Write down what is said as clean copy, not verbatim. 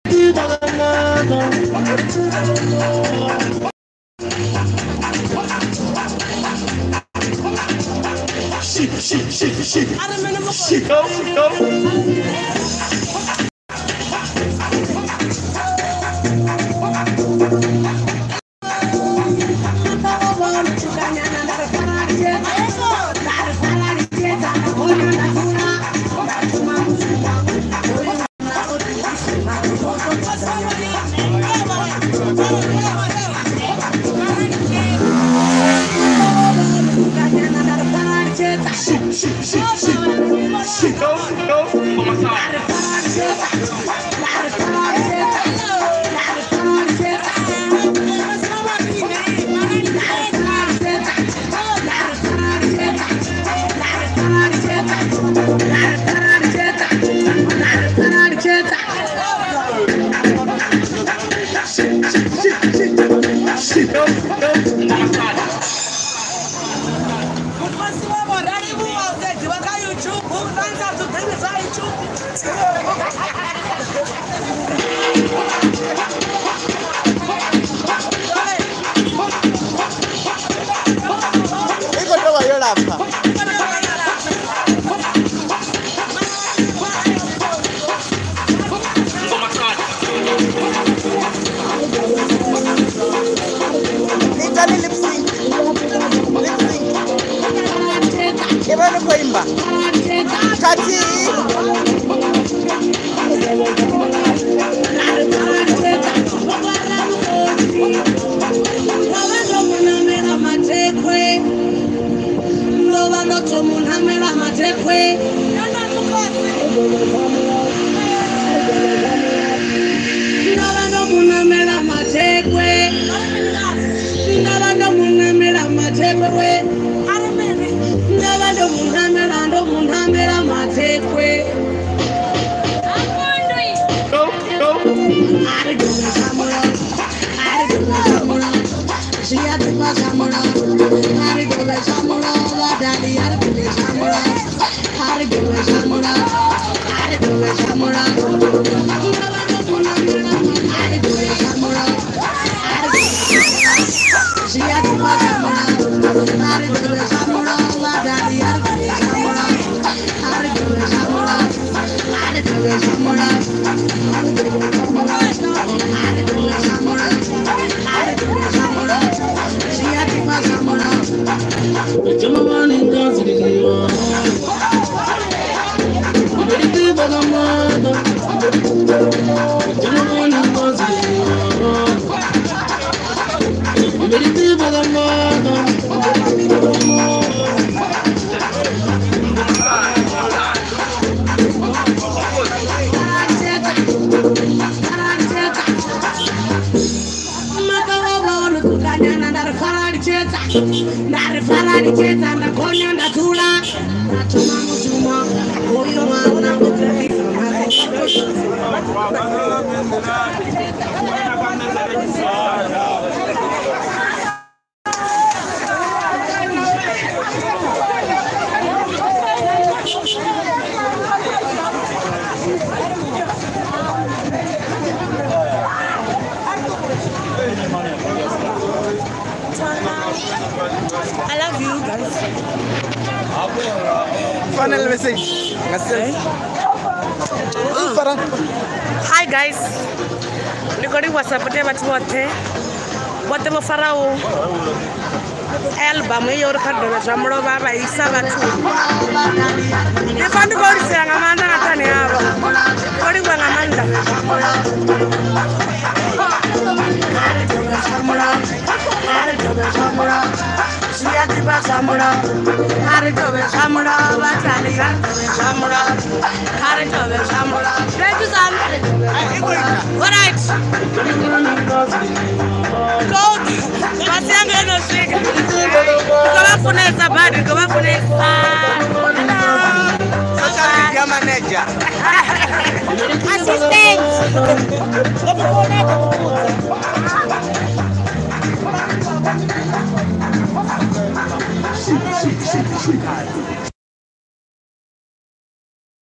Final message. Hi guys. Recording WhatsApp te batho bote mo farao album e yore khadela jamlo ba ba isa batho e fandi go ri senga manda ngathani yabo kodi kwa ngamanda Siati basamura, hari tobe samura, batali hari samura, hari tobe samura. Thank you, Sam. All right. Go. Masianga no sing. Kama funesa badi, kama funesa. Social media manager. Assistant.